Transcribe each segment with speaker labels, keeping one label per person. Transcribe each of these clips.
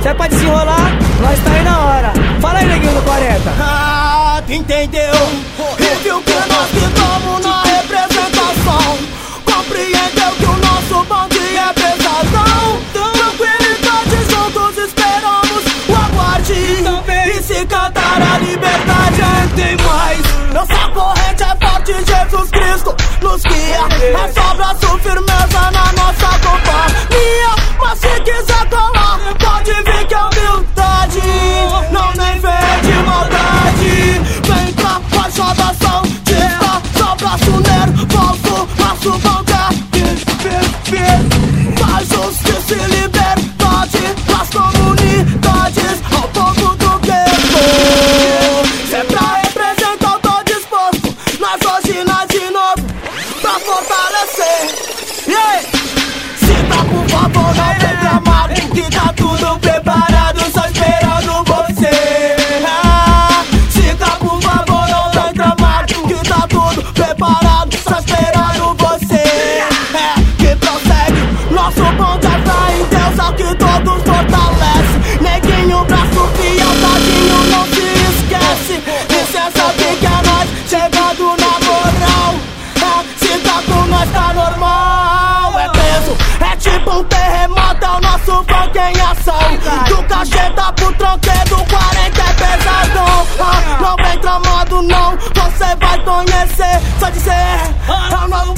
Speaker 1: Se é pra desenrolar, nós tá aí na hora. Fala aí, neguinho do 40.
Speaker 2: Ah, tu entendeu? E viu que nós ficamos na representação. Compreendeu que o nosso bonde é pesadão. Tranquilidade, juntos esperamos o aguarde. E se cantar a liberdade tem mais. Nossa corrente é forte, Jesus Cristo nos guia. É só braço, firmeza na nossa companhia. Mas se quiser colar, pode vir que é humildade. Não nem vem de maldade. Vem cá, faz só da ação. Tira só braço nervoso. Nosso bonde faz justiça e liberdade pras comunidades, ao povo do gueto. Se é pra representar, eu tô disposto. Nós hoje nós de novo pra fortalecer. Yeah. Se tá por favor, não vem tramado, que tá tudo preparado, só esperando você. Se tá por favor, não vem tramado, que tá tudo preparado, só esperando você. Que prossegue, nosso bonde é fé em Deus, é o que todos fortalece. Neguinho, braço fiel, tadinho, não se esquece. Licença, que é nós, chegando na moral. Se tá com nós, tá normal. É peso, é tipo um terremoto, é o nosso funk em ação. Do cacheta pro tronqueiro, 40 é pesadão. Não vem tramado não, você vai conhecer. Só dizer, é o novo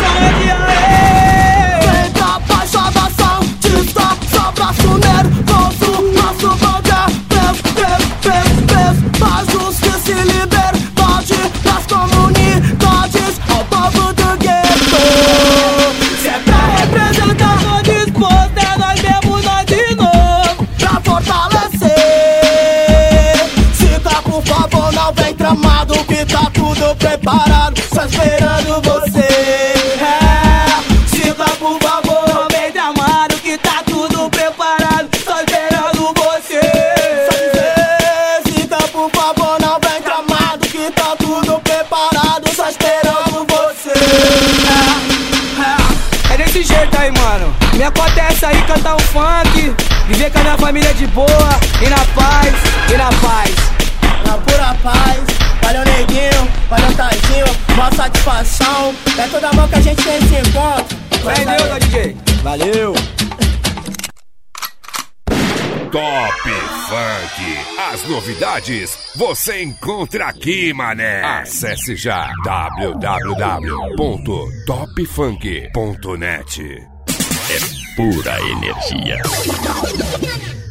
Speaker 2: vem cá, faz só da ação. Tista, só braço nervoso. Nosso bonde é peso. Faz justiça e liberdade pras comunidades, ao povo do gueto. Se é pra representar, tô disposto. É nós mesmo, nós de novo pra fortalecer. Se tá por favor, não vem tramado, que tá tudo preparado, só esperando você. Se tá por favor, não vem tramado, que tá tudo preparado, só esperando você. Só dizer, se tá por favor, não vem tramado, que tá tudo preparado, só esperando você.
Speaker 1: É desse jeito aí, mano. Me acontece aí cantar um funk, viver com a minha família de boa, e na paz,
Speaker 2: Na pura paz, valeu neguinho, valeu tadinho, maior satisfação. É toda mão que a gente tem esse encontro.
Speaker 1: Valeu, DJ.
Speaker 2: Valeu.
Speaker 3: Top Funk. As novidades você encontra aqui, mané. Acesse já www.topfunk.net.
Speaker 4: É pura energia.